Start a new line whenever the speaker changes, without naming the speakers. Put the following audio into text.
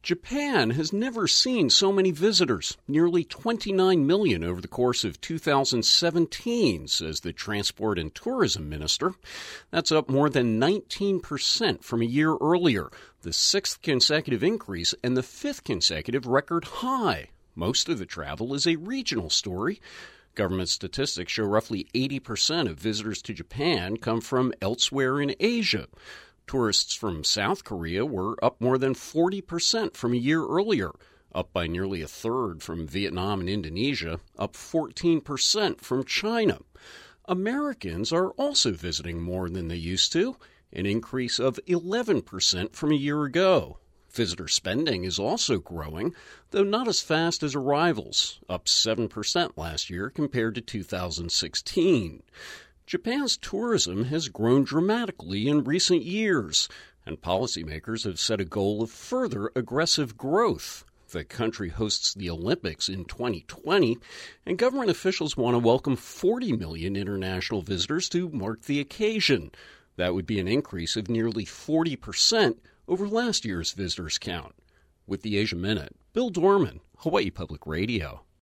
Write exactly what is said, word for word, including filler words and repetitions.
Japan has never seen so many visitors, nearly twenty-nine million over the course of two thousand seventeen, says the Transport and Tourism Minister. That's up more than nineteen percent from a year earlier, the sixth consecutive increase and the fifth consecutive record high. Most of the travel is a regional story. Government statistics show roughly eighty percent of visitors to Japan come from elsewhere in Asia. Tourists from South Korea were up more than forty percent from a year earlier, up by nearly a third from Vietnam and Indonesia, up fourteen percent from China. Americans are also visiting more than they used to, an increase of eleven percent from a year ago. Visitor spending is also growing, though not as fast as arrivals, up seven percent last year compared to two thousand sixteen. Japan's tourism has grown dramatically in recent years, and policymakers have set a goal of further aggressive growth. The country hosts the Olympics in twenty twenty, and government officials want to welcome forty million international visitors to mark the occasion. That would be an increase of nearly forty percent over last year's visitors count. With the Asia Minute, Bill Dorman, Hawaii Public Radio.